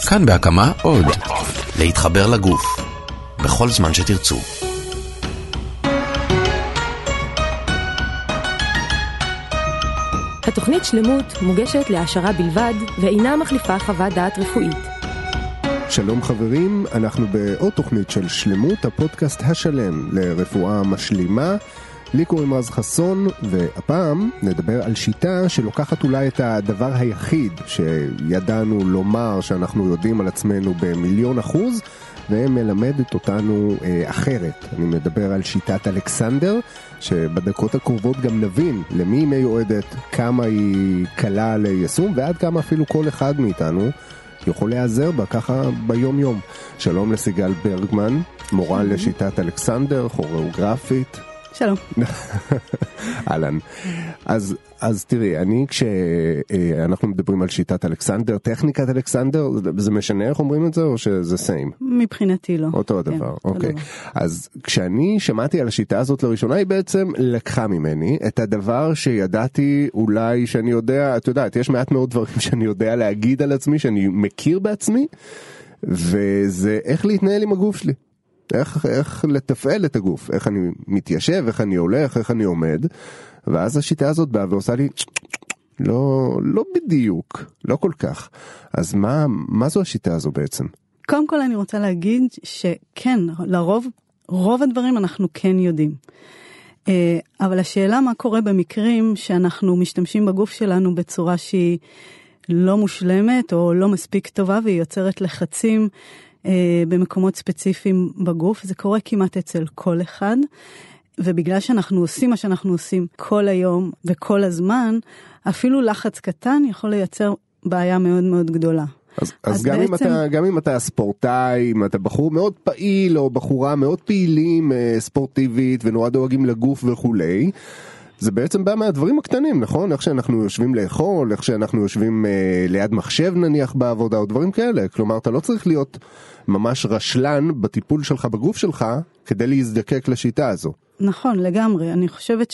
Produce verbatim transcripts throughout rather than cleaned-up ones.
כאן בהקמה עוד. להתחבר לגוף. בכל זמן שתרצו. התוכנית שלמות מוגשת להעשרה בלבד ואינה מחליפה חוות דעת רפואית. שלום חברים, אנחנו בעוד תוכנית של שלמות, הפודקאסט השלם לרפואה משלימה. לי קוראים רז חסון, והפעם נדבר על שיטה שלוקחת אולי את הדבר היחיד שידענו לומר שאנחנו יודעים על עצמנו במיליון אחוז, ומלמדת אותנו אה, אחרת. אני מדבר על שיטת אלכסנדר, שבדקות הקרובות גם נבין למי היא מיועדת, כמה היא קלה ליישום, ועד כמה אפילו כל אחד מאיתנו יכול להיעזר בה ככה ביום יום. שלום לסיגל ברגמן, מורה לשיטת אלכסנדר, כוריאוגרפית. שלום. אהלן. אז, אז תראי, אני כשאנחנו מדברים על שיטת אלכסנדר, טכניקת אלכסנדר, זה משנה איך אומרים את זה או שזה סיים? מבחינתי לא. אותו הדבר, אוקיי. אז כשאני שמעתי על השיטה הזאת לראשונה, היא בעצם לקחה ממני את הדבר שידעתי אולי שאני יודע, את יודעת, יש מעט מאוד דברים שאני יודע להגיד על עצמי, שאני מכיר בעצמי, וזה איך להתנהל עם הגוף שלי. איך, איך לתפעל את הגוף, איך אני מתיישב, איך אני הולך, איך אני עומד, ואז השיטה הזאת באה ועושה לי, לא, לא בדיוק, לא כל כך. אז מה, מה זו השיטה הזו בעצם? קודם כל אני רוצה להגיד שכן, לרוב, רוב הדברים אנחנו כן יודעים. אבל השאלה מה קורה במקרים שאנחנו משתמשים בגוף שלנו בצורה שהיא לא מושלמת או לא מספיק טובה, והיא יוצרת לחצים במקומות ספציפיים בגוף. זה קורה כמעט אצל כל אחד, ובגלל שאנחנו עושים מה שאנחנו עושים כל היום וכל הזמן, אפילו לחץ קטן יכול לייצר בעיה מאוד מאוד גדולה. אז, אז, אז גם, בעצם... אם אתה, גם אם אתה ספורטאי, אם אתה בחור מאוד פעיל או בחורה מאוד פעילים ספורטיבית ונורא דואגים לגוף וכולי, זה בעצם בא מהדברים הקטנים, נכון? איך שאנחנו יושבים לאכול, איך שאנחנו יושבים אה, ליד מחשב נניח בעבודה או דברים כאלה. כלומר, אתה לא צריך להיות ממש רשלן בטיפול שלך בגוף שלך כדי להזדקק לשיטה הזו. נכון, לגמרי. אני חושבת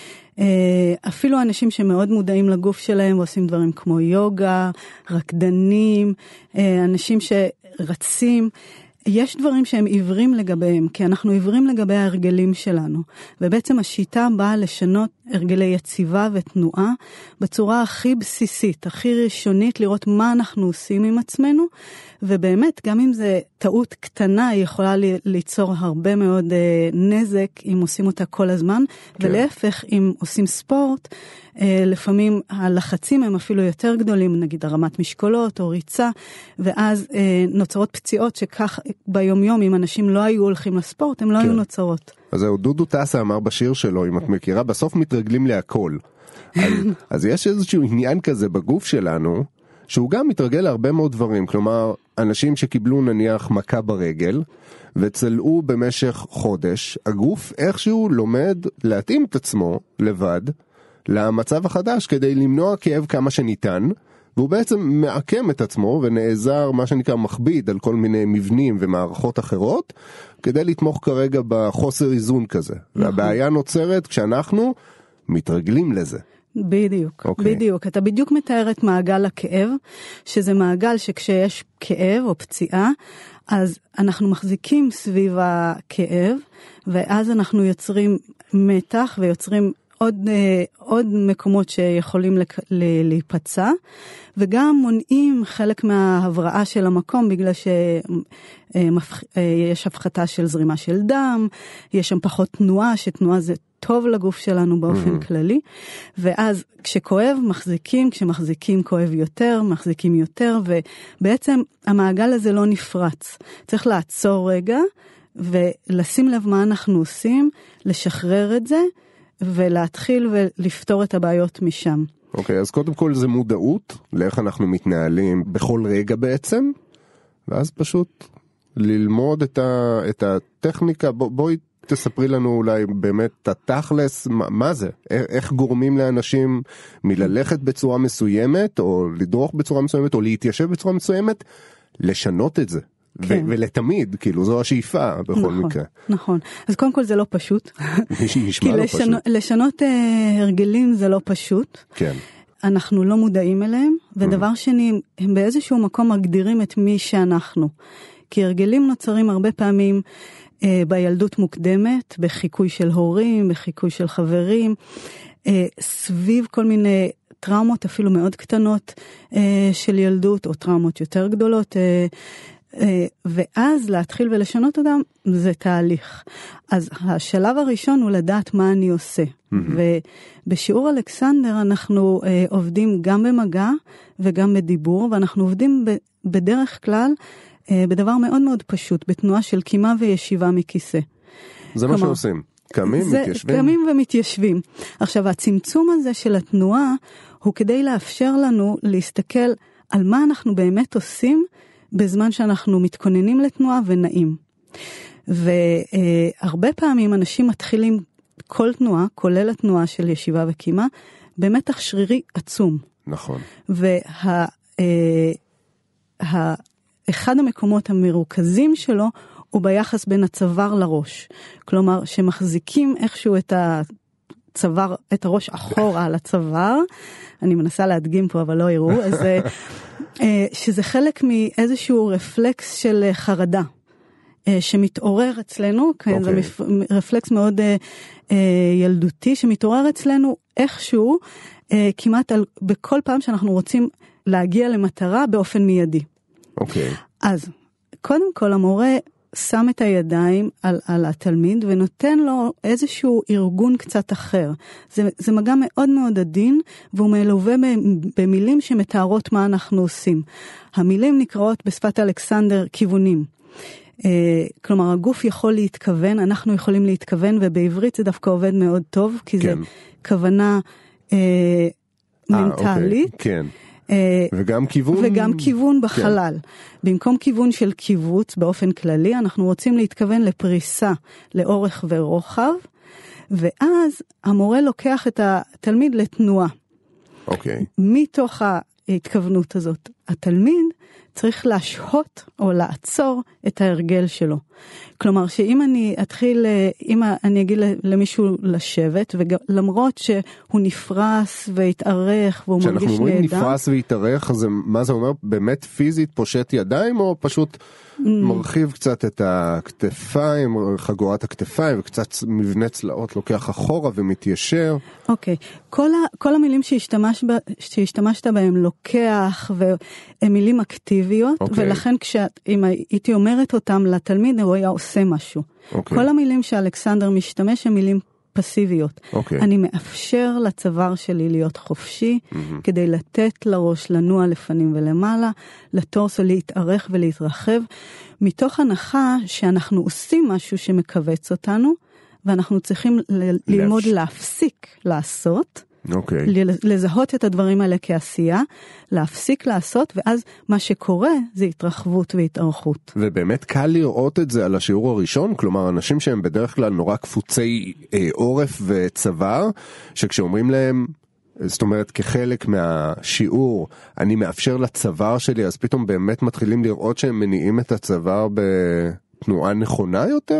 שאפילו אנשים שמאוד מודעים לגוף שלהם ועושים דברים כמו יוגה, רקדנים, אנשים שרצים, יש דברים שהם עיוורים לגביהם, כי אנחנו עיוורים לגבי ההרגלים שלנו, ובעצם השיטה באה לשנות הרגלי יציבה ותנועה, בצורה הכי בסיסית, הכי ראשונית, לראות מה אנחנו עושים עם עצמנו, ובאמת, גם אם זה טעות קטנה, היא יכולה ליצור הרבה מאוד נזק, אם עושים אותה כל הזמן, כן. ולהפך, אם עושים ספורט, לפעמים הלחצים הם אפילו יותר גדולים, נגיד הרמת משקולות או ריצה, ואז נוצרות פציעות שכך ביום יום, אם אנשים לא היו הולכים לספורט, הם לא כן. היו נוצרות. אז זהו, דודו טסה אמר בשיר שלו, אם את מכירה, בסוף מתרגלים להכל. אז, אז יש איזשהו עניין כזה בגוף שלנו, שהוא גם מתרגל להרבה מאוד דברים, כלומר, אנשים שקיבלו נניח מכה ברגל, וצלעו במשך חודש, הגוף איכשהו לומד להתאים את עצמו לבד, למצב החדש, כדי למנוע כאב כמה שניתן, והוא בעצם מעקם את עצמו, ונעזר מה שנקרא מכביד על כל מיני מבנים ומערכות אחרות, כדי לתמוך כרגע בחוסר איזון כזה. והבעיה נוצרת כשאנחנו מתרגלים לזה. בדיוק, okay. בדיוק. אתה בדיוק מתאר את מעגל הכאב, שזה מעגל שכשיש כאב או פציעה, אז אנחנו מחזיקים סביב הכאב, ואז אנחנו יוצרים מתח ויוצרים עוד, עוד מקומות שיכולים להיפצע, וגם מונעים חלק מההבראה של המקום, בגלל שיש הפחתה של זרימה של דם, יש שם פחות תנועה, שתנועה זה טוב לגוף שלנו באופן mm-hmm. כללי, ואז כשכואב מחזיקים, כשמחזיקים כואב יותר, מחזיקים יותר, ובעצם המעגל הזה לא נפרץ. צריך לעצור רגע, ולשים לב מה אנחנו עושים, לשחרר את זה, ולהתחיל ולפתור את הבעיות משם. אוקיי, okay, אז קודם כל זה מודעות, לאיך אנחנו מתנהלים בכל רגע בעצם, ואז פשוט ללמוד את, ה, את הטכניקה, בוא, בואי תספרי לנו אולי באמת את התכלס, מה, מה זה? איך גורמים לאנשים מללכת בצורה מסוימת, או לדרוך בצורה מסוימת, או להתיישב בצורה מסוימת, לשנות את זה. כן. ו- ולתמיד, כאילו, זו השאיפה בכל נכון, מקרה. נכון. אז קודם כל זה לא פשוט. נשמע לא לשנו, פשוט. לשנות uh, הרגלים זה לא פשוט. כן. אנחנו לא מודעים אליהם, ודבר שני, הם באיזשהו מקום מגדירים את מי שאנחנו. כי הרגלים נוצרים הרבה פעמים אה, בילדות מוקדמת, בחיקוי של הורים, בחיקוי של חברים, אה, סביב כל מיני טראומות אפילו מאוד קטנות אה, של ילדות, או טראומות יותר גדולות, אה, אה, ואז להתחיל ולשנות אותם, זה תהליך. אז השלב הראשון הוא לדעת מה אני עושה. Mm-hmm. ובשיעור אלכסנדר אנחנו אה, עובדים גם במגע וגם בדיבור, ואנחנו עובדים ב, בדרך כלל, בדבר מאוד מאוד פשוט, בתנועה של קימה וישיבה מכיסא. זה מה שעושים. קמים, מתיישבים. קמים ומתיישבים. עכשיו, הצמצום הזה של התנועה, הוא כדי לאפשר לנו להסתכל על מה אנחנו באמת עושים, בזמן שאנחנו מתכוננים לתנועה ונעים. והרבה פעמים אנשים מתחילים כל תנועה, כולל התנועה של ישיבה וקימה, במתח שרירי עצום. נכון. וה... אחד המקומות המרוכזים שלו הוא ביחס בין הצוואר לראש. כלומר, שמחזיקים איכשהו את הצוואר, את הראש אחורה על הצוואר. אני מנסה להדגים פה, אבל לא יראו. אז שזה חלק מאיזשהו רפלקס של חרדה, שמתעורר אצלנו, okay. זה רפלקס מאוד ילדותי, שמתעורר אצלנו איכשהו, כמעט על, בכל פעם שאנחנו רוצים להגיע למטרה באופן מיידי. אוקיי. Okay. אז, קודם כל המורה שם את הידיים על, על התלמיד ונותן לו איזשהו ארגון קצת אחר. זה, זה מגע מאוד מאוד עדין, והוא מלווה במילים שמתארות מה אנחנו עושים. המילים נקראות בשפת אלכסנדר כיוונים. אה, כלומר, הגוף יכול להתכוון, אנחנו יכולים להתכוון, ובעברית זה דווקא עובד מאוד טוב, כי כן. זה כוונה אה, מנטלית. אוקיי, כן. וגם כיוון וגם כיוון בחלל. כן. במקום כיוון של קיבוץ באופן כללי, אנחנו רוצים להתכוון לפריסה, לאורך ורוחב, ואז המורה לוקח את התלמיד לתנועה. אוקיי. מתוך ההתכוונות הזאת, התלמיד צריך להשהות או לעצור את ההרגל שלו. כלומר, שאם אני אתחיל, אם אני אגיד למישהו לשבת, ולמרות שהוא נפרס והתארך, והוא מרגיש נהדר. כשאנחנו אומרים נפרס והתארך, אז מה זה אומר? באמת פיזית פושט ידיים, או פשוט מרחיב קצת את הכתפיים, חגורת הכתפיים, וקצת מבנה צלעות לוקח אחורה ומתיישר? אוקיי. כל, ה, כל המילים שהשתמש בה, שהשתמשת בהם לוקח, והם מילים אקטיביות, אוקיי. ולכן כשאם הייתי אומרת אותם לתלמיד, הוא היה עושה משהו. אוקיי. כל המילים שאלכסנדר משתמש הם מילים פסיביות. אוקיי. אני מאפשר לצוואר שלי להיות חופשי, mm-hmm. כדי לתת לראש לנוע לפנים ולמעלה, לטורסו להתארך ולהתרחב, מתוך הנחה שאנחנו עושים משהו שמקווץ אותנו, ואנחנו צריכים ל- ללמוד להפסיק לעשות, אוקיי. לזהות את הדברים האלה כעשייה, להפסיק לעשות, ואז מה שקורה זה התרחבות והתארכות. ובאמת קל לראות את זה על השיעור הראשון, כלומר אנשים שהם בדרך כלל נורא קפוצי אה, עורף וצוואר, שכשאומרים להם, זאת אומרת כחלק מהשיעור, אני מאפשר לצוואר שלי, אז פתאום באמת מתחילים לראות שהם מניעים את הצוואר בתנועה נכונה יותר?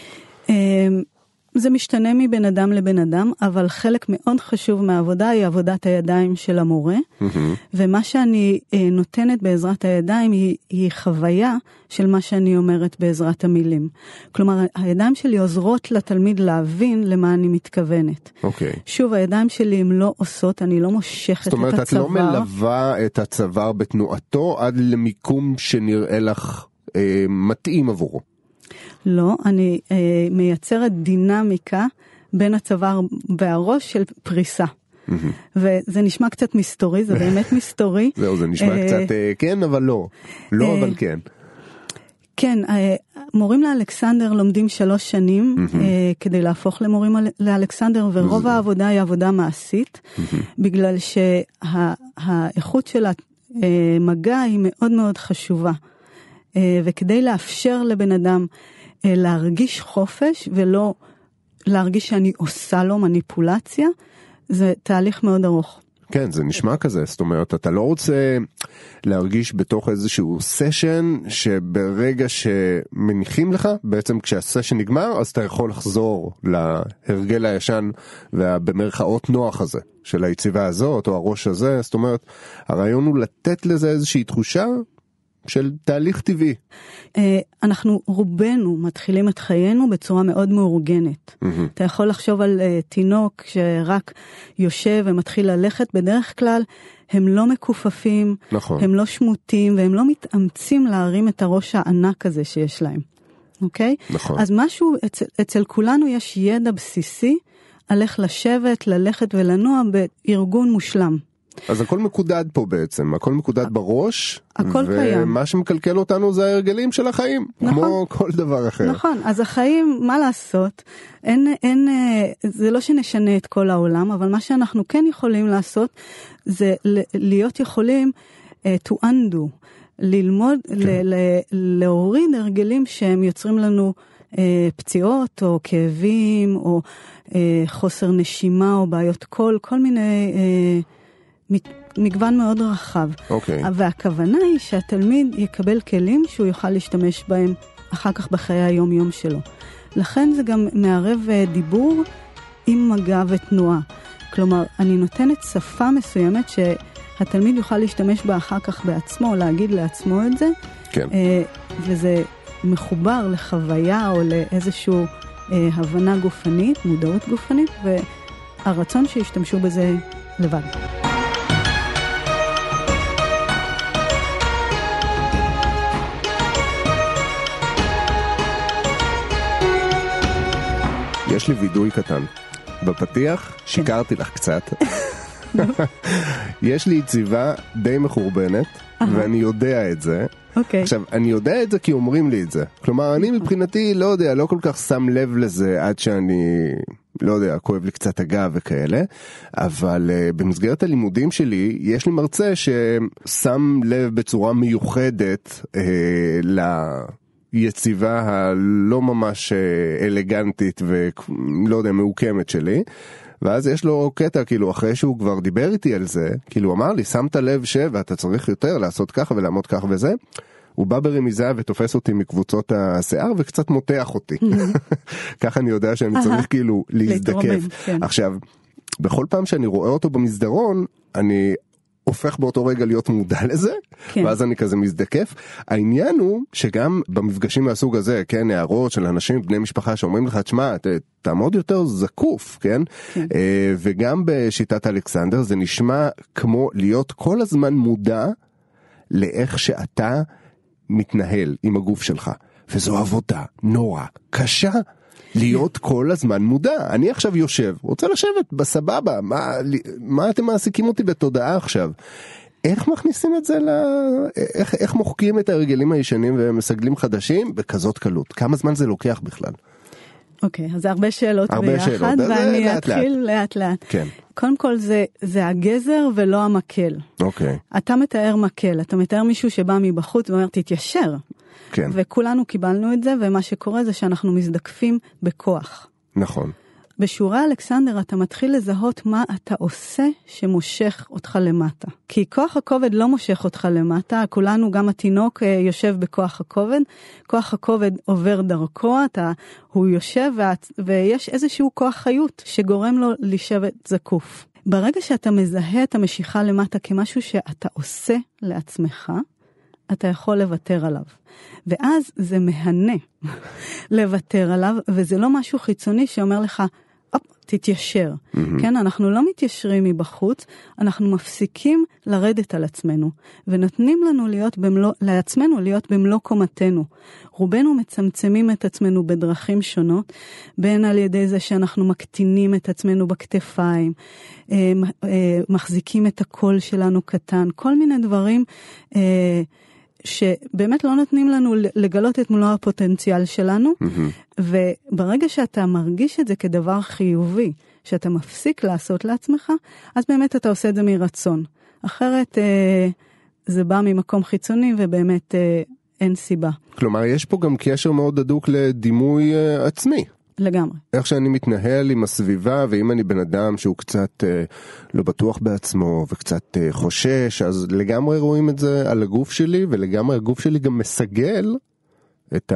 זה משתנה מבן אדם לבן אדם, אבל חלק מאוד חשוב מהעבודה היא עבודת הידיים של המורה, mm-hmm. ומה שאני אה, נותנת בעזרת הידיים היא, היא חוויה של מה שאני אומרת בעזרת המילים. כלומר, הידיים שלי עוזרות לתלמיד להבין למה אני מתכוונת. Okay. שוב, הידיים שלי הן לא עושות, אני לא מושכת את הצוואר. זאת אומרת, את לא מלווה את הצוואר בתנועתו עד למיקום שנראה לך אה, מתאים עבורו. לא, אני אה, מייצרת דינמיקה בין הצוואר והראש של פריסה. Mm-hmm. וזה נשמע קצת מסתורי, זה באמת מסתורי. זהו, זה נשמע אה, קצת אה, כן, אבל לא. לא, אה, אבל כן. כן, אה, מורים לאלכסנדר לומדים שלוש שנים, mm-hmm. אה, כדי להפוך למורים לאלכסנדר, ורוב זה... העבודה היא עבודה מעשית, mm-hmm. בגלל שהאיכות של המגע היא מאוד מאוד חשובה. וכדי לאפשר לבן אדם להרגיש חופש ולא להרגיש שאני עושה לו מניפולציה, זה תהליך מאוד ארוך. כן, זה נשמע כזה, זאת אומרת, אתה לא רוצה להרגיש בתוך איזשהו סשן, שברגע שמניחים לך, בעצם כשהסשן נגמר, אז אתה יכול לחזור להרגל הישן, ובמרכאות נוח הזה, של היציבה הזאת, או הראש הזה, זאת אומרת, הרעיון הוא לתת לזה איזושהי תחושה, של תהליך טבעי. אנחנו רובנו מתחילים את חיינו בצורה מאוד מאורגנת. Mm-hmm. אתה יכול לחשוב על uh, תינוק שרק יושב ומתחיל ללכת, בדרך כלל הם לא מקופפים, נכון. הם לא שמותים, והם לא מתאמצים להרים את הראש הענק הזה שיש להם. אוקיי? נכון. אז משהו, אצל, אצל כולנו יש ידע בסיסי, על איך לשבת, ללכת ולנוע בארגון מושלם. אז הכל מקודד פה בעצם, הכל מקודד בראש, הכל קיים. ומה שמקלקל אותנו זה ההרגלים של החיים, נכון. כמו כל דבר אחר. נכון, אז החיים, מה לעשות? אין, אין, זה לא שנשנה את כל העולם, אבל מה שאנחנו כן יכולים לעשות, זה להיות יכולים uh, to undo, ללמוד, כן. ל, ל, להוריד הרגלים שהם יוצרים לנו uh, פציעות, או כאבים, או uh, חוסר נשימה, או בעיות קול, כל מיני... Uh, מגוון מאוד רחב. אוקיי. והכוונה היא שהתלמיד יקבל כלים שהוא יוכל להשתמש בהם אחר כך בחיי היום יום שלו. לכן זה גם מערב דיבור עם מגע ותנועה. כלומר, אני נותנת שפה מסוימת שהתלמיד יוכל להשתמש בה אחר כך בעצמו, להגיד לעצמו את זה. כן. וזה מחובר לחוויה או לאיזשהו הבנה גופנית, מודעות גופנית, והרצון שישתמשו בזה לבד. יש לי וידוי קטן. בפתיח שיקרתי לך קצת. יש לי יציבה די מחורבנת, ואני יודע את זה. עכשיו, אני יודע את זה כי אומרים לי את זה. כלומר, אני מבחינתי לא יודע, לא כל כך שם לב לזה עד שאני, לא יודע, כואב לי קצת הגב וכאלה, אבל במסגרת הלימודים שלי, יש לי מרצה ששם לב בצורה מיוחדת ל... יציבה הלא ממש אלגנטית ולא יודע, מעוקמת שלי, ואז יש לו קטע, כאילו, אחרי שהוא כבר דיבר איתי על זה, כאילו, אמר לי, שמת לב שאתה צריך יותר לעשות ככה ולעמוד ככה וזה, הוא בא ברמיזה ותופס אותי מקבוצות השיער וקצת מותח אותי. ככה אני יודע שאני צריך כאילו להזדקף. עכשיו, בכל פעם שאני רואה אותו במסדרון, אני... הופך באותו רגע להיות מודע לזה, כן. ואז אני כזה מזדקף. העניין הוא שגם במפגשים מהסוג הזה, כן, הערות של אנשים, בני משפחה שאומרים לך, תשמע, ת, תעמוד יותר זקוף, כן? כן. אה, וגם בשיטת אלכסנדר זה נשמע כמו להיות כל הזמן מודע לאיך שאתה מתנהל עם הגוף שלך. וזו עבודה נורא קשה. להיות כל הזמן מודע. אני עכשיו יושב, רוצה לשבת בסבבה, מה, מה אתם מעסיקים אותי בתודעה עכשיו? איך מכניסים את זה ל... איך, איך מוחקים את הרגלים הישנים ומסגלים חדשים בכזאת קלות? כמה זמן זה לוקח בכלל? אוקיי, אז זה הרבה שאלות ביחד, ואני אתחיל לאט לאט. כן. קודם כל זה, זה הגזר ולא המקל. אוקיי. אתה מתאר מקל, אתה מתאר מישהו שבא מבחוץ ואומר, תתיישר. כן. וכולנו קיבלנו את זה, ומה שקורה זה שאנחנו מזדקפים בכוח. נכון. בשיעורי אלכסנדר אתה מתחיל לזהות מה אתה עושה שמושך אותך למטה. כי כוח הכובד לא מושך אותך למטה, כולנו, גם התינוק יושב בכוח הכובד, כוח הכובד עובר דרכו, אתה, הוא יושב ואת, ויש איזשהו כוח חיות שגורם לו לשבת זקוף. ברגע שאתה מזהה את המשיכה למטה כמשהו שאתה עושה לעצמך, אתה יכול לוותר עליו. ואז זה מהנה לוותר עליו, וזה לא משהו חיצוני שאומר לך, אופ, תתיישר. Mm-hmm. כן, אנחנו לא מתיישרים מבחוץ, אנחנו מפסיקים לרדת על עצמנו, ונותנים לנו להיות במלוא, לעצמנו להיות במלוא קומתנו. רובנו מצמצמים את עצמנו בדרכים שונות, בין על ידי זה שאנחנו מקטינים את עצמנו בכתפיים, מחזיקים את הקול שלנו קטן, כל מיני דברים שבאמת לא נותנים לנו לגלות את מלוא הפוטנציאל שלנו, mm-hmm. וברגע שאתה מרגיש את זה כדבר חיובי, שאתה מפסיק לעשות לעצמך, אז באמת אתה עושה את זה מרצון. אחרת אה, זה בא ממקום חיצוני ובאמת אה, אין סיבה. כלומר, יש פה גם קשר מאוד הדוק לדימוי אה, עצמי. לגמרי. איך שאני מתנהל עם הסביבה, ואם אני בן אדם שהוא קצת אה, לא בטוח בעצמו, וקצת אה, חושש, אז לגמרי רואים את זה על הגוף שלי, ולגמרי הגוף שלי גם מסגל את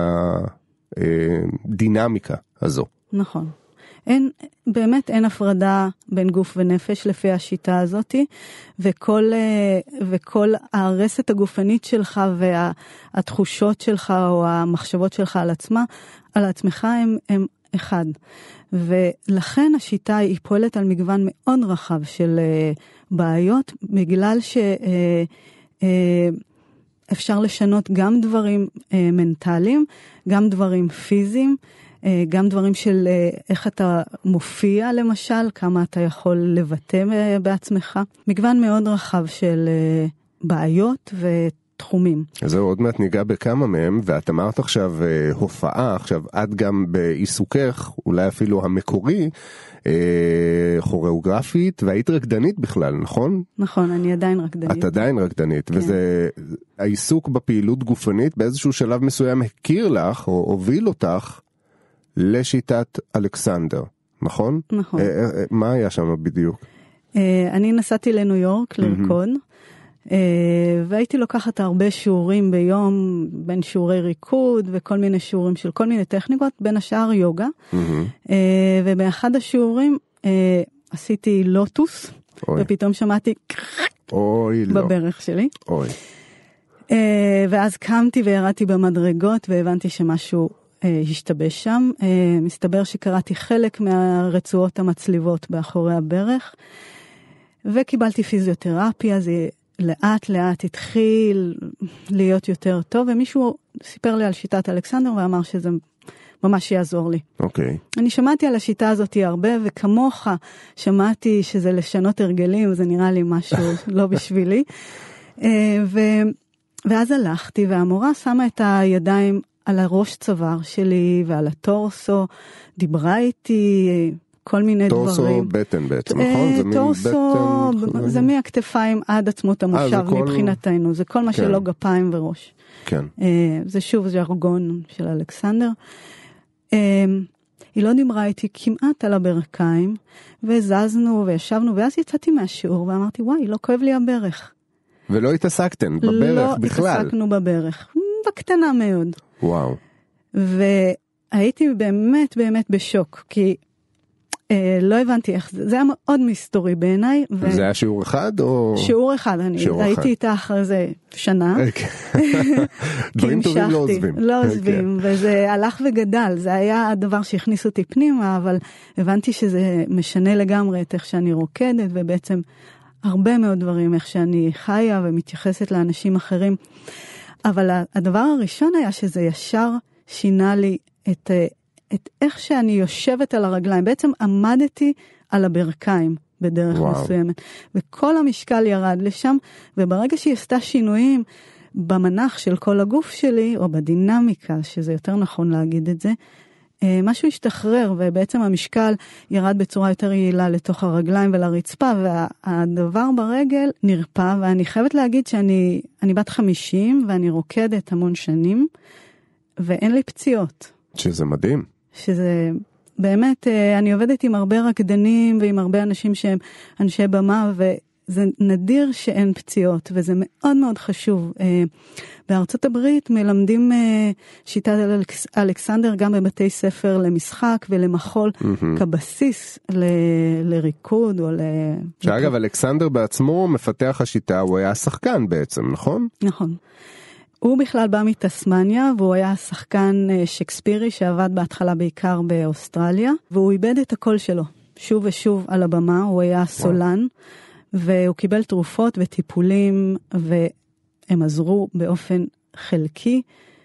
הדינמיקה הזו. נכון. אין, באמת אין הפרדה בין גוף ונפש לפי השיטה הזאת, וכל, וכל הרסת הגופנית שלך והתחושות שלך או המחשבות שלך על עצמה, על עצמך הם, הם אחד. ולכן השיטה היא פועלת על מגוון מאוד רחב של בעיות, בגלל ש... אפשר לשנות גם דברים מנטליים, גם דברים פיזיים, גם דברים של איך אתה מופיע למשל, כמה אתה יכול לבטא בעצמך. מגוון מאוד רחב של בעיות ותחומים. אז זהו, עוד מעט ניגע בכמה מהם, ואת אמרת עכשיו הופעה, עכשיו את גם בעיסוקך, אולי אפילו המקורי, כוריאוגרפית, והיית רקדנית בכלל, נכון? נכון, אני עדיין רקדנית. את עדיין רקדנית, כן. וזה העיסוק בפעילות גופנית באיזשהו שלב מסוים הכיר לך, או הוביל אותך, לשיטת אלכסנדר, נכון? נכון. מה היה שם בדיוק? אני נסעתי לניו יורק לרקוד, והייתי לוקחת הרבה שיעורים ביום, בין שיעורי ריקוד וכל מיני שיעורים של כל מיני טכניקות, בין השאר יוגה, ובאחד השיעורים עשיתי לוטוס, ופתאום שמעתי בברך שלי. אוי. ואז קמתי וירדתי במדרגות והבנתי שמשהו השתבש שם. מסתבר שקראתי חלק מהרצועות המצליבות באחורי הברך, וקיבלתי פיזיותרפיה, זה לאט לאט התחיל להיות יותר טוב, ומישהו סיפר לי על שיטת אלכסנדר ואמר שזה ממש יעזור לי. אוקיי. אני שמעתי על השיטה הזאת הרבה, וכמוך שמעתי שזה לשנות הרגלים, זה נראה לי משהו לא בשבילי. ו... ואז הלכתי, והמורה שמה את הידיים על הראש צוואר שלי ועל הטורסו, דיברה איתי כל מיני דברים. טורסו בטן בעצם, נכון? טורסו, זה מהכתפיים עד עצמות המושב מבחינתנו, זה כל מה שלא גפיים וראש. כן. זה שוב ז'רגון של אלכסנדר. היא לא דיברה איתי כמעט על הברכיים, וזזנו וישבנו, ואז יצאתי מהשיעור ואמרתי, וואי, לא כואב לי הברך. ולא התעסקתן בברך בכלל. לא התעסקנו בברך, בקטנה מאוד. וואו. והייתי באמת באמת בשוק, כי אה, לא הבנתי איך זה, זה היה מאוד מסתורי בעיניי. ו... זה היה שיעור אחד או? שיעור אחד, אני שיעור הייתי אחד. איתה אחרי זה שנה. דברים טובים לא עוזבים. לא עוזבים, וזה הלך וגדל, זה היה הדבר שהכניס אותי פנימה, אבל הבנתי שזה משנה לגמרי את איך שאני רוקדת, ובעצם הרבה מאוד דברים, איך שאני חיה ומתייחסת לאנשים אחרים. אבל הדבר הראשון היה שזה ישר שינה לי את, את איך שאני יושבת על הרגליים. בעצם עמדתי על הברכיים בדרך וואו. מסוימת. וכל המשקל ירד לשם, וברגע שהיא עשתה שינויים במנח של כל הגוף שלי, או בדינמיקה, שזה יותר נכון להגיד את זה, משהו השתחרר, ובעצם המשקל ירד בצורה יותר יעילה לתוך הרגליים ולרצפה, והדבר ברגל נרפא, ואני חייבת להגיד שאני אני בת חמישים, ואני רוקדת המון שנים, ואין לי פציעות. שזה מדהים. שזה באמת, אני עובדת עם הרבה רקדנים, ועם הרבה אנשים שהם אנשי במה, וזה נדיר שאין פציעות, וזה מאוד מאוד חשוב. בארצות הברית מלמדים שיטת אלכסנדר גם בבתי ספר למשחק ולמחול mm-hmm. כבסיס ל- לריקוד או ל... שאגב, אלכסנדר בעצמו מפתח השיטה, הוא היה שחקן בעצם, נכון? נכון. הוא בכלל בא מתסמניה, והוא היה שחקן שקספירי שעבד בהתחלה בעיקר באוסטרליה, והוא איבד את הקול שלו, שוב ושוב על הבמה, הוא היה סולן, והוא קיבל תרופות וטיפולים, והם עזרו באופן חלקי,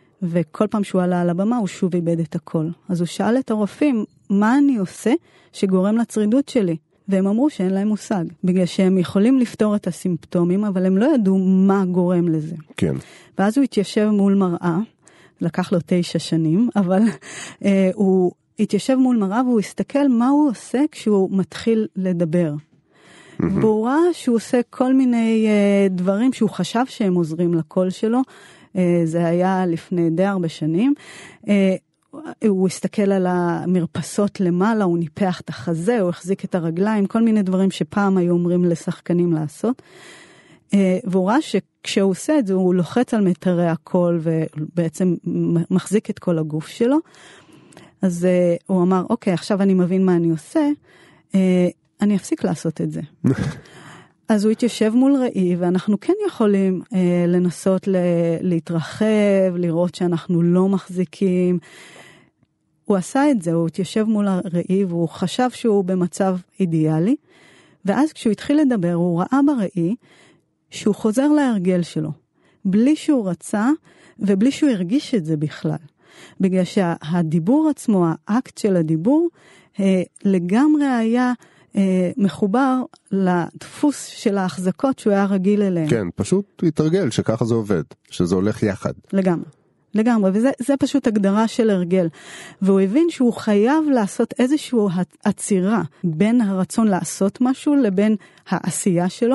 וכל פעם שהוא עלה על הבמה, הוא שוב איבד את הקול. אז הוא שאל את הרופאים, מה אני עושה שגורם לצרידות שלי? והם אמרו שאין להם מושג, בגלל שהם יכולים לפתור את הסימפטומים, אבל הם לא ידעו מה גורם לזה. כן. ואז הוא התיישב מול מראה, לקח לו תשע שנים, אבל אה, הוא התיישב מול מראה, והוא הסתכל מה הוא עושה כשהוא מתחיל לדבר. Mm-hmm. והוא ראה שהוא עושה כל מיני אה, דברים שהוא חשב שהם עוזרים לקול שלו, אה, זה היה לפני די הרבה שנים, אה, הוא הסתכל על המרפסות למעלה, הוא ניפח את החזה, הוא החזיק את הרגליים, כל מיני דברים שפעם היו אומרים לשחקנים לעשות. והוא ראה שכשהוא עושה את זה, הוא לוחץ על מיתרי הקול, ובעצם מחזיק את כל הגוף שלו. אז הוא אמר, אוקיי, עכשיו אני מבין מה אני עושה, אני אפסיק לעשות את זה. אז הוא התיישב מול ראי, ואנחנו כן יכולים אה, לנסות ל- להתרחב, לראות שאנחנו לא מחזיקים. הוא עשה את זה, הוא התיישב מול הראי, והוא חשב שהוא במצב אידיאלי, ואז כשהוא התחיל לדבר, הוא ראה בראי שהוא חוזר להרגל שלו, בלי שהוא רצה, ובלי שהוא הרגיש את זה בכלל. בגלל שהדיבור עצמו, האקט של הדיבור, אה, לגמרי היה מחובר לדפוס של ההחזקות שהוא היה רגיל אליהם. כן, פשוט התרגל שככה זה עובד, שזה הולך יחד. לגמרי, לגמרי, וזה זה פשוט הגדרה של הרגל. והוא הבין שהוא חייב לעשות איזושהי עצירה בין הרצון לעשות משהו לבין העשייה שלו,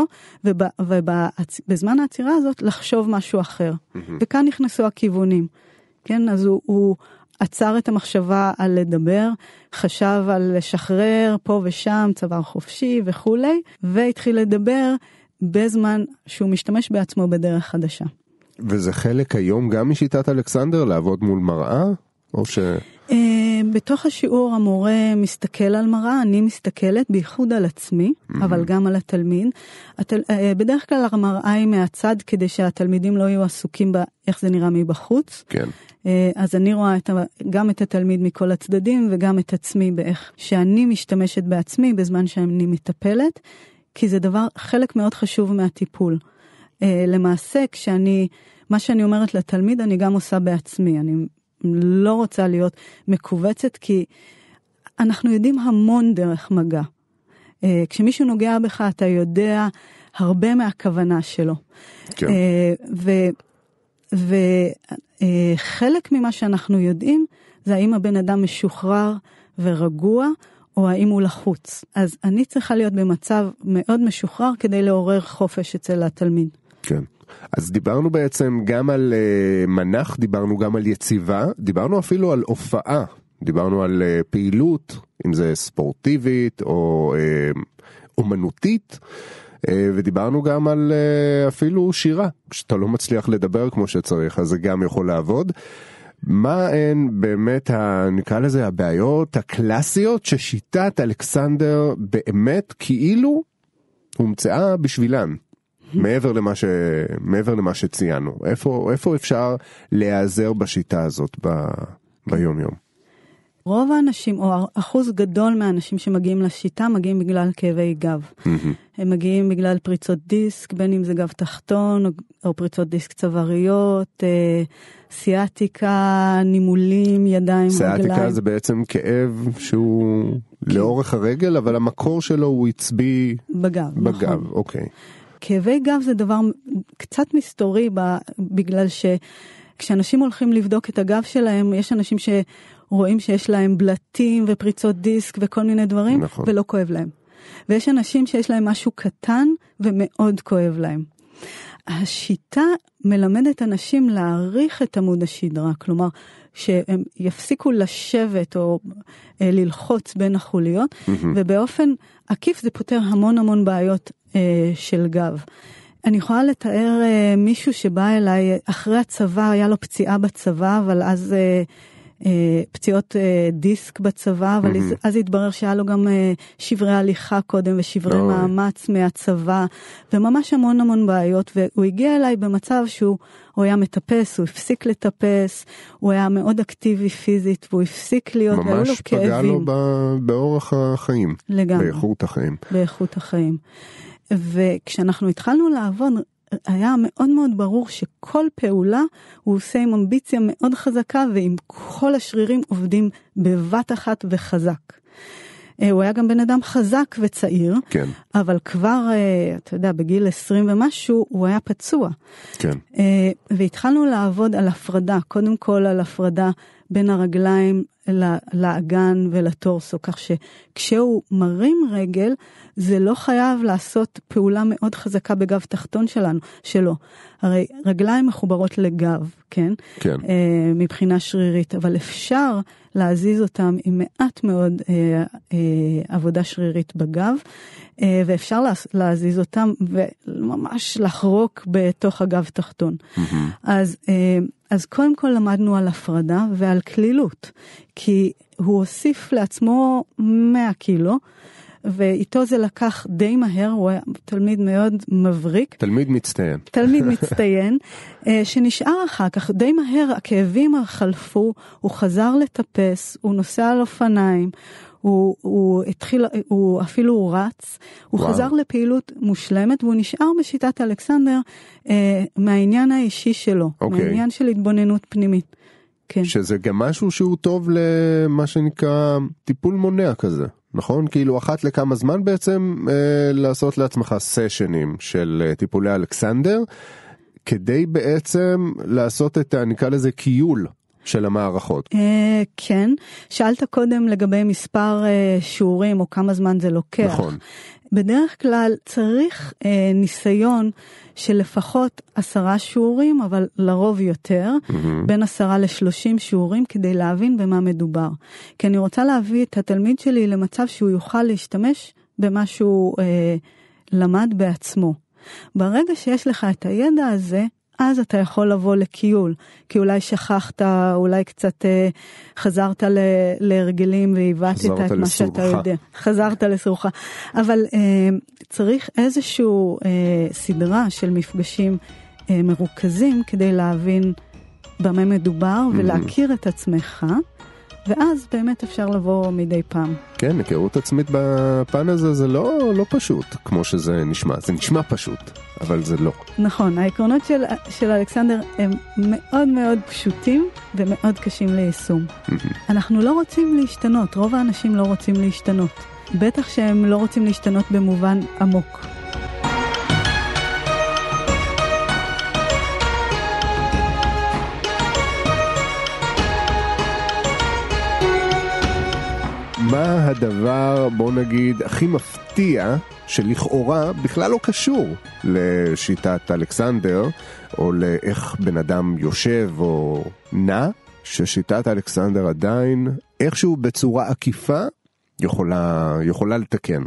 ובזמן העצירה הזאת לחשוב משהו אחר. וכאן נכנסו הכיוונים. כן, אז הוא... הוא עצר את המחשבה על לדבר, חשב על לשחרר פה ושם, צוואר חופשי וכולי, והתחיל לדבר בזמן שהוא משתמש בעצמו בדרך חדשה. וזה חלק היום גם משיטת אלכסנדר, לעבוד מול מראה? או ש... בתוך השיעור המורה מסתכל על מראה, אני מסתכלת בייחוד על עצמי, mm-hmm. אבל גם על התלמיד. התל... בדרך כלל המראה היא מהצד, כדי שהתלמידים לא יהיו עסוקים באיך זה נראה מבחוץ. כן. אז אני רואה את, גם את התלמיד מכל הצדדים, וגם את עצמי באיך שאני משתמשת בעצמי, בזמן שאני מטפלת, כי זה דבר, חלק מאוד חשוב מהטיפול. למעשה, כשאני, מה שאני אומרת לתלמיד, אני גם עושה בעצמי. אני לא רוצה להיות מקובצת, כי אנחנו יודעים המון דרך מגע. כשמישהו נוגע בך, אתה יודע הרבה מהכוונה שלו. כן. ו... וחלק ממה שאנחנו יודעים, זה האם הבן אדם משוחרר ורגוע, או האם הוא לחוץ. אז אני צריכה להיות במצב מאוד משוחרר, כדי לעורר חופש אצל התלמיד. כן. אז דיברנו בעצם גם על uh, מנח, דיברנו גם על יציבה, דיברנו אפילו על הופעה, דיברנו על uh, פעילות, אם זה ספורטיבית או uh, אומנותית, uh, ודיברנו גם על uh, אפילו שירה, כשאתה לא מצליח לדבר כמו שצריך, אז זה גם יכול לעבוד. מה הן באמת, ה, נקרא לזה, הבעיות הקלאסיות ששיטת אלכסנדר באמת כאילו הומצאה בשבילן? מעבר למה ש... מעבר למה שציינו. איפה, איפה אפשר להיעזר בשיטה הזאת ב... ביום יום? רוב האנשים, או אחוז גדול מהאנשים שמגיעים לשיטה, מגיעים בגלל כאבי גב. הם מגיעים בגלל פריצות דיסק, בין אם זה גב תחתון, או, או פריצות דיסק צוואריות, אה, סיאטיקה, נימולים, ידיים, רגליים. סיאטיקה זה בעצם כאב שהוא כן. לאורך הרגל, אבל המקור שלו הוא עצבי... בגב, בגב, נכון. אוקיי. כאבי גב זה דבר קצת מסתורי, בגלל שכשאנשים הולכים לבדוק את הגב שלהם, יש אנשים שרואים שיש להם בלטים ופריצות דיסק וכל מיני דברים, נכון. ולא כואב להם. ויש אנשים שיש להם משהו קטן ומאוד כואב להם. השיטה מלמדת אנשים להעריך את עמוד השדרה, כלומר שהם יפסיקו לשבת או אה, ללחוץ בין החוליות, mm-hmm. ובאופן עקיף זה פותר המון המון בעיות אה, של גב. אני יכולה לתאר אה, מישהו שבא אליי אחרי הצבא, היה לו פציעה בצבא, אבל אז אה, אה, פציעות אה, דיסק בצבא, אבל mm-hmm. אז התברר שהיה לו גם אה, שברי הליכה קודם ושברי oh. מאמץ מהצבא, וממש המון המון בעיות, והוא הגיע אליי במצב שהוא הוא היה מטפס, הוא הפסיק לטפס, הוא היה מאוד אקטיבי פיזית, והוא הפסיק להיות, והיו לו כאבים. ממש פגע לו באורח החיים. לגמרי. באיכות החיים. באיכות החיים. וכשאנחנו התחלנו לעבוד, היה מאוד מאוד ברור שכל פעולה הוא עושה עם אמביציה מאוד חזקה, ועם כל השרירים עובדים בבת אחת וחזק. הוא היה גם בן אדם חזק וצעיר, כן. אבל כבר, אתה יודע, בגיל עשרים ומשהו, הוא היה פצוע. כן. והתחלנו לעבוד על הפרדה, קודם כל על הפרדה בין הרגליים לאגן ולטורסו, כך שכשהוא מרים רגל, זה לא חייב לעשות פעולה מאוד חזקה בגב תחתון שלנו, שלו. הרי רגליים מחוברות לגב, כן? כן. אה, מבחינה שרירית, אבל אפשר להזיז אותם עם מעט מאוד אה, אה, עבודה שרירית בגב, אה, ואפשר לה, להזיז אותם וממש לחרוק בתוך הגב תחתון. Mm-hmm. אז, אה, אז קודם כל למדנו על הפרדה ועל כלילות, כי הוא הוסיף לעצמו מאה קילו, ואיתו זה לקח די מהר, הוא היה תלמיד מאוד מבריק. תלמיד מצטיין. תלמיד מצטיין, שנשאר אחר כך, די מהר הכאבים חלפו, הוא חזר לטפס, הוא נוסע על אופניים, הוא, הוא התחיל, הוא אפילו הוא רץ, הוא וואו. חזר לפעילות מושלמת, והוא נשאר בשיטת אלכסנדר אה, מהעניין האישי שלו, אוקיי. מהעניין של התבוננות פנימית. כן. שזה גם משהו שהוא טוב למה שנקרא טיפול מונע כזה. נכון? כאילו אחת לכמה זמן בעצם אה, לעשות לעצמך סשנים של אה, טיפולי אלכסנדר, כדי בעצם לעשות את, נקרא לזה, קיול של המערכות. אה, כן. שאלת קודם לגבי מספר אה, שיעורים או כמה זמן זה לוקח. נכון. בדרך כלל צריך אה, ניסיון של לפחות עשרה שיעורים, אבל לרוב יותר, mm-hmm. בין עשרה לשלושים שיעורים, כדי להבין במה מדובר. כי אני רוצה להביא את התלמיד שלי למצב שהוא יוכל להשתמש במה שהוא אה, למד בעצמו. ברגע שיש לך את הידע הזה, אז אתה יכול לבוא לקיול, כי אולי שכחת, אולי קצת אה, חזרת ל, להרגלים והבאת את מה שאתה יודע. חזרת לסורך. אבל אה, צריך איזשהו אה, סדרה של מפגשים אה, מרוכזים, כדי להבין במה מדובר mm-hmm. ולהכיר את עצמך, ואז באמת אפשר לבוא מדי פעם. כן, היכרות עצמית בפן הזה זה לא, לא פשוט, כמו שזה נשמע. זה נשמע פשוט, אבל זה לא. נכון, העקרונות של, של אלכסנדר הם מאוד מאוד פשוטים ומאוד קשים ליישום. Mm-hmm. אנחנו לא רוצים להשתנות, רוב האנשים לא רוצים להשתנות. בטח שהם לא רוצים להשתנות במובן עמוק. מה הדבר, בוא נגיד, הכי מפתיע, שלכאורה בכלל לא קשור לשיטת אלכסנדר, או לאיך בן אדם יושב או נע, ששיטת אלכסנדר עדיין, איכשהו בצורה עקיפה, יכולה, יכולה לתקן?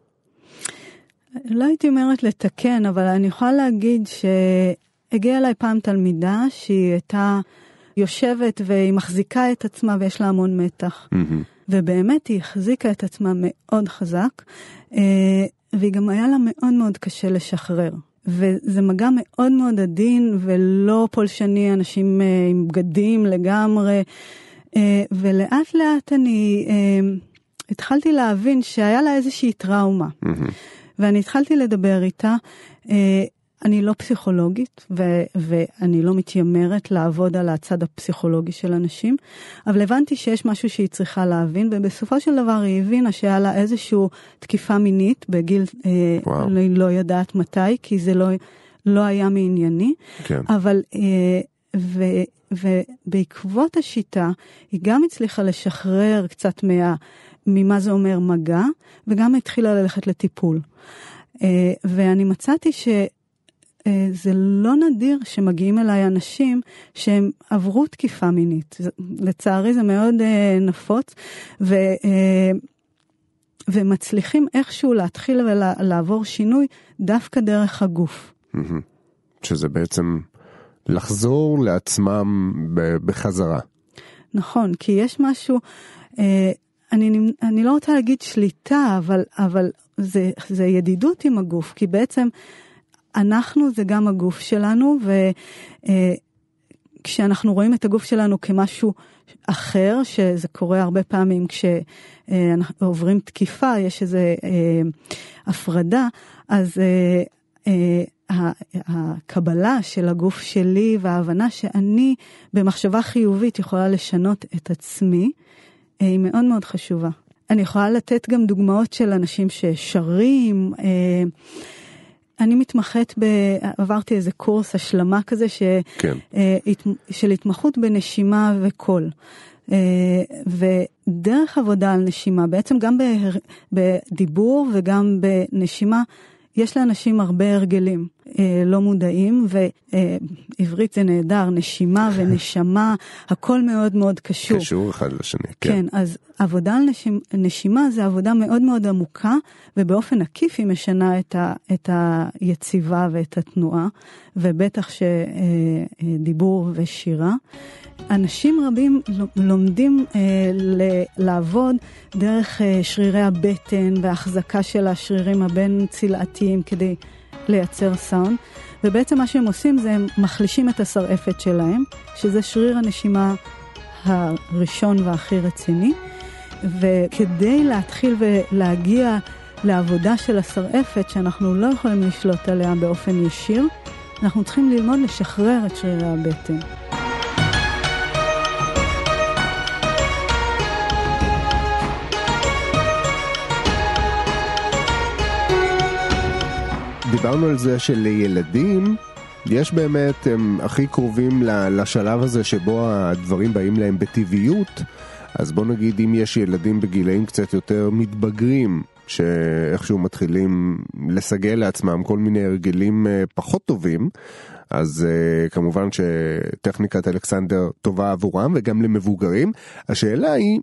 לא הייתי אומרת לתקן, אבל אני יכולה להגיד שהגיעה אליי פעם תלמידה, שהיא הייתה יושבת והיא מחזיקה את עצמה ויש לה המון מתח. Mm-hmm. ובאמת היא החזיקה את עצמה מאוד חזק, והיא גם היה לה מאוד מאוד קשה לשחרר. וזה מגע מאוד מאוד עדין, ולא פולשני, אנשים עם בגדים לגמרי, ולאט לאט אני התחלתי להבין שהיה לה איזושהי טראומה, mm-hmm. ואני התחלתי לדבר איתה, אני לא פסיכולוגית, ו- ואני לא מתיימרת לעבוד על הצד הפסיכולוגי של אנשים, אבל הבנתי שיש משהו שהיא צריכה להבין, ובסופו של דבר היא הבינה שהיה לה איזושהי תקיפה מינית, בגיל, אה, אני לא יודעת מתי, כי זה לא, לא היה מענייני, כן. אבל, אה, ו- ובעקבות השיטה, היא גם הצליחה לשחרר קצת מה, ממה זה אומר מגע, וגם התחילה ללכת לטיפול. אה, ואני מצאתי ש... זה לא נדיר שמגיעים אליי אנשים שהם עברו תקיפה מינית. לצערי זה מאוד נפוץ, ו, ומצליחים איכשהו להתחיל ולעבור שינוי דווקא דרך הגוף. שזה בעצם לחזור לעצמם בחזרה. נכון, כי יש משהו, אני, אני לא רוצה להגיד שליטה, אבל, אבל זה, זה ידידות עם הגוף, כי בעצם אנחנו זה גם הגוף שלנו, וכשאנחנו רואים את הגוף שלנו כמשהו אחר, שזה קורה הרבה פעמים כשאנחנו עוברים תקיפה, יש איזו הפרדה, אז הקבלה של הגוף שלי וההבנה שאני במחשבה חיובית יכולה לשנות את עצמי, היא מאוד מאוד חשובה. אני יכולה לתת גם דוגמאות של אנשים ששרים, אני מתמחת, ב... עברתי איזה קורס השלמה כזה, ש... כן. של התמחות בנשימה וקול. ודרך עבודה על נשימה, בעצם גם בדיבור וגם בנשימה, יש לאנשים הרבה הרגלים לא מודעים, ועברית זה נהדר, נשימה ונשמה, הכל מאוד מאוד קשור. קשור אחד לשני, כן. כן, אז עבודה על נשימה זה עבודה מאוד מאוד עמוקה, ובאופן עקיף היא משנה את, ה, את היציבה ואת התנועה, ובטח שדיבור ושירה. אנשים רבים לומדים ל- לעבוד דרך שרירי הבטן והחזקה של השרירים הבין צלעתיים כדי לייצר סאונד, ובעצם מה שהם עושים זה הם מחלישים את השרעפת שלהם, שזה שריר הנשימה הראשון והכי רציני, וכדי להתחיל ולהגיע לעבודה של השרעפת שאנחנו לא יכולים לשלוט עליה באופן ישיר, אנחנו צריכים ללמוד לשחרר את שרירי הבטן. דיברנו על זה שלילדים יש באמת, הם הכי קרובים לשלב הזה שבו הדברים באים להם בטבעיות, אז בוא נגיד אם יש ילדים בגילאים קצת יותר מתבגרים, שאיכשהו מתחילים לסגל לעצמם כל מיני הרגלים פחות טובים, אז כמובן שטכניקת אלכסנדר טובה עבורם וגם למבוגרים. השאלה היא,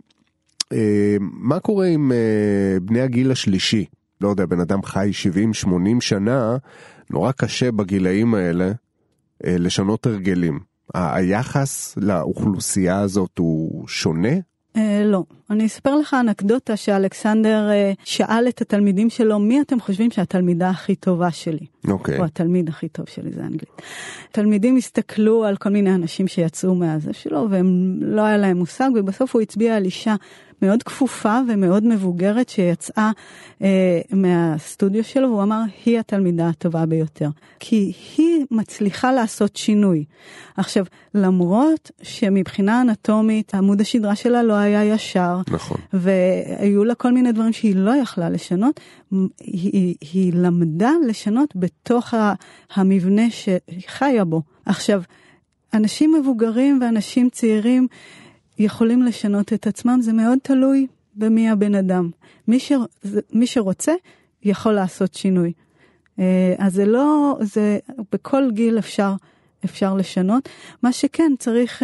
מה קורה עם בני הגיל השלישי? לא יודע, בן אדם חי שבעים שמונים שנה, נורא קשה בגילאים האלה לשנות הרגלים. היחס לאוכלוסייה הזאת הוא שונה? לא. אני אספר לך אנקדוטה שאלכסנדר שאל את התלמידים שלו, מי אתם חושבים שהתלמידה הכי טובה שלי? אוקיי. או התלמיד הכי טוב שלי, זה אנגלית. תלמידים הסתכלו על כל מיני אנשים שיצאו מהזה שלו, והם לא היה להם מושג, ובסוף הוא הצביע על אישה מאוד כפופה ומאוד מבוגרת שיצאה אה, מהסטודיו שלו, והוא אמר, היא התלמידה הטובה ביותר. כי היא מצליחה לעשות שינוי. עכשיו, למרות שמבחינה אנטומית, עמוד השדרה שלה לא היה ישר, נכון. והיו לה כל מיני דברים שהיא לא יכלה לשנות, היא, היא למדה לשנות בתוך המבנה שהיא חיה בו. עכשיו, אנשים מבוגרים ואנשים צעירים, יכולים לשנות את עצמם, זה מאוד תלוי במי הבן אדם. מי, ש, מי שרוצה יכול לעשות שינוי. אז זה לא, זה, בכל גיל אפשר, אפשר לשנות. מה שכן צריך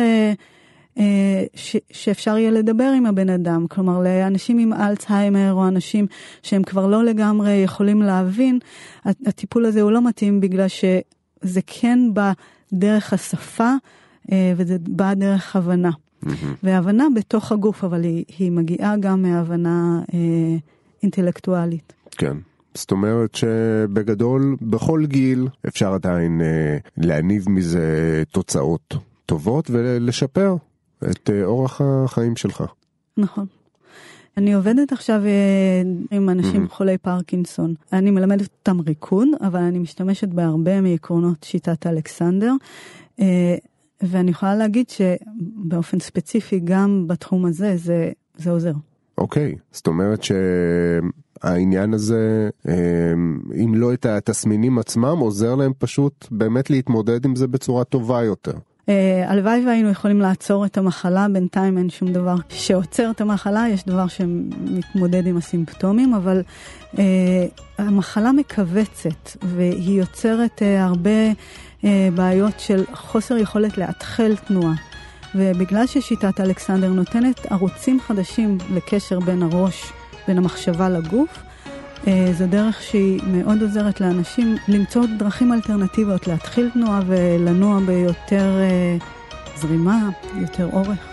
ש, שאפשר יהיה לדבר עם הבן אדם. כלומר, לאנשים עם אלצהיימר או אנשים שהם כבר לא לגמרי יכולים להבין, הטיפול הזה הוא לא מתאים בגלל שזה כן בא דרך השפה וזה בא דרך הבנה. והבנה בתוך הגוף, אבל היא, היא מגיעה גם מהבנה אה, אינטלקטואלית. כן. זאת אומרת שבגדול, בכל גיל אפשר עדיין אה, להניב מזה תוצאות טובות ולשפר את אה, אורח החיים שלך. נכון. אני עובדת עכשיו עם אנשים חולי פרקינסון. אני מלמדת אותם ריקוד, אבל אני משתמשת בהרבה מעקרונות שיטת אלכסנדר. אה, ואני יכולה להגיד שבאופן ספציפי גם בתחום הזה זה, זה עוזר. אוקיי, זאת אומרת שהעניין הזה, אם לא את התסמינים עצמם, עוזר להם פשוט באמת להתמודד עם זה בצורה טובה יותר. הלוואי והיינו יכולים לעצור את המחלה, בינתיים אין שום דבר שעוצר את המחלה, יש דבר שמתמודד עם הסימפטומים, אבל המחלה מקבצת והיא יוצרת הרבה בעיות של חוסר יכולת להתחל תנועה. ובגלל ששיטת אלכסנדר נותנת ערוצים חדשים לקשר בין הראש, בין המחשבה לגוף, זו דרך שהיא מאוד עוזרת לאנשים למצוא דרכים אלטרנטיביות, להתחיל תנועה ולנוע ביותר זרימה, יותר אורך.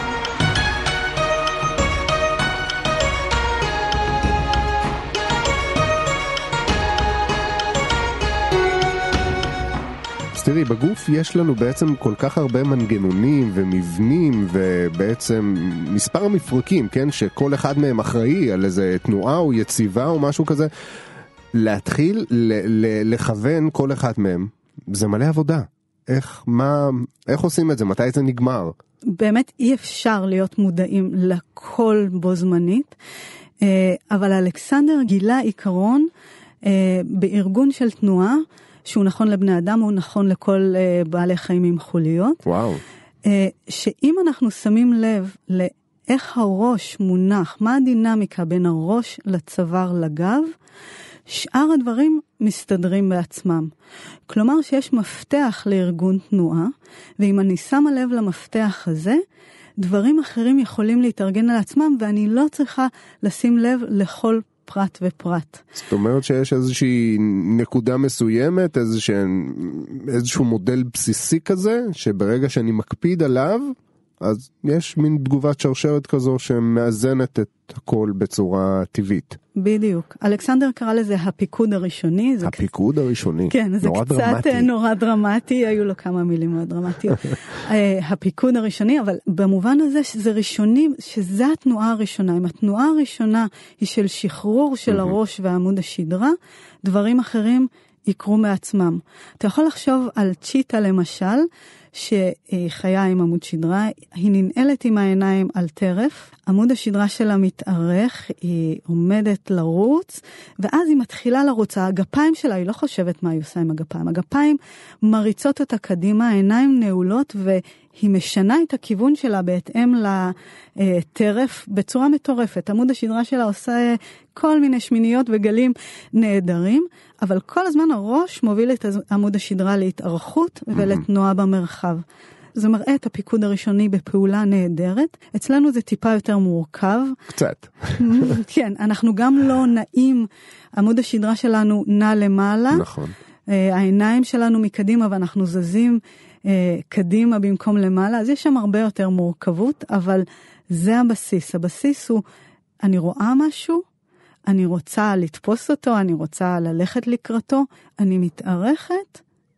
תראי, בגוף יש לנו בעצם כל כך הרבה מנגנונים ומבנים ובעצם מספר המפרקים, כן, שכל אחד מהם אחראי על איזה תנועה או יציבה או משהו כזה. להתחיל ל- ל- לכוון כל אחד מהם, זה מלא עבודה. איך, מה, איך עושים את זה? מתי זה נגמר? באמת אי אפשר להיות מודעים לכל בו זמנית, אבל אלכסנדר גילה עיקרון בארגון של תנועה, שהוא נכון לבני אדם, הוא נכון לכל uh, בעלי חיים עם חוליות. וואו. שאם אנחנו שמים לב לאיך הראש מונח, מה הדינמיקה בין הראש לצוואר לגב, שאר הדברים מסתדרים בעצמם. כלומר שיש מפתח לארגון תנועה, ואם אני שמה לב למפתח הזה, דברים אחרים יכולים להתארגן על עצמם, ואני לא צריכה לשים לב לכל פרט ופרט. זאת אומרת שיש איזושהי נקודה מסוימת, איזושהי, איזשהו מודל בסיסי כזה, שברגע שאני מקפיד עליו, אז יש מין תגובת שרשרת כזו שמאזנת את הכל בצורה טבעית. בדיוק. אלכסנדר קרא לזה הפיקוד הראשוני. הפיקוד הראשוני. כן, זה קצת דרמטי. נורא דרמטי, היו לו כמה מילים מאוד דרמטיות. הפיקוד הראשוני, אבל במובן הזה שזה ראשוני, שזה התנועה הראשונה. אם התנועה הראשונה היא של שחרור של הראש ועמוד השדרה, דברים אחרים יקרו מעצמם. אתה יכול לחשוב על צ'יטה למשל, שהיא חיה עם עמוד שדרה, היא ננעלת עם העיניים על טרף, עמוד השדרה שלה מתארך, היא עומדת לרוץ, ואז היא מתחילה לרוץ, הגפיים שלה, היא לא חושבת מה היא עושה עם הגפיים, הגפיים מריצות אותה קדימה, העיניים נעולות, והיא משנה את הכיוון שלה בהתאם לטרף בצורה מטורפת, עמוד השדרה שלה עושה כל מיני שמיניות וגלים נהדרים, אבל כל הזמן הראש מוביל את עמוד השדרה להתארכות ולתנועה במרחב. זה מראה את הפיקוד הראשוני בפעולה נהדרת. אצלנו זה טיפה יותר מורכב. קצת. כן, אנחנו גם לא נעים, עמוד השדרה שלנו נע למעלה. נכון. העיניים שלנו מקדימה ואנחנו זזים קדימה במקום למעלה. אז יש שם הרבה יותר מורכבות, אבל זה הבסיס. הבסיס הוא, אני רואה משהו, אני רוצה לתפוס אותו, אני רוצה ללכת לקראתו, אני מתארכת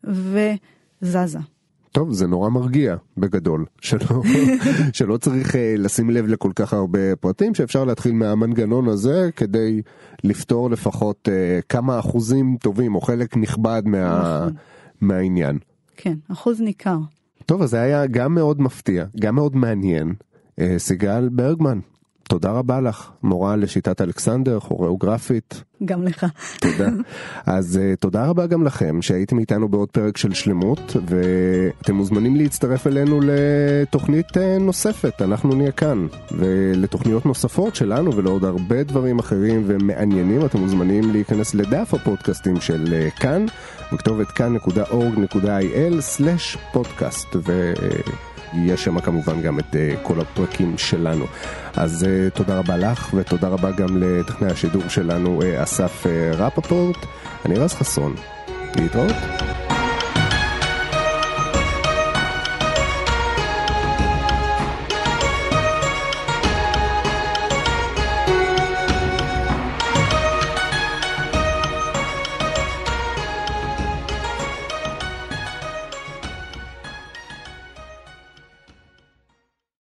וזזה. טוב, זה נורא מרגיע בגדול, שלא, שלא צריך uh, לשים לב לכל כך הרבה פרטים, שאפשר להתחיל מהמנגנון הזה כדי לפתור לפחות uh, כמה אחוזים טובים או חלק נכבד מה, מהעניין. כן, אחוז ניכר. טוב, אז זה היה גם מאוד מפתיע, גם מאוד מעניין. Uh, סיגל ברגמן, תודה רבה לך, מורה לשיטת אלכסנדר, כוריאוגרפית. גם לך. תודה. אז uh, תודה רבה גם לכם שהייתם איתנו בעוד פרק של שלמות, ואתם מוזמנים להצטרף אלינו לתוכנית uh, נוספת, אנחנו נהיה כאן, ולתוכניות נוספות שלנו ולעוד הרבה דברים אחרים ומעניינים, אתם מוזמנים להיכנס לדף הפודקאסטים של uh, כאן, בכתובת כאן נקודה אורג נקודה איי אל סלש פודקאסט, ו... Uh, יש שם כמובן גם את uh, כל הפרקים שלנו. אז uh, תודה רבה לך, ותודה רבה גם לטכנאי השידור שלנו, uh, אסף uh, רפפורט. אני רז חסון. להתראות.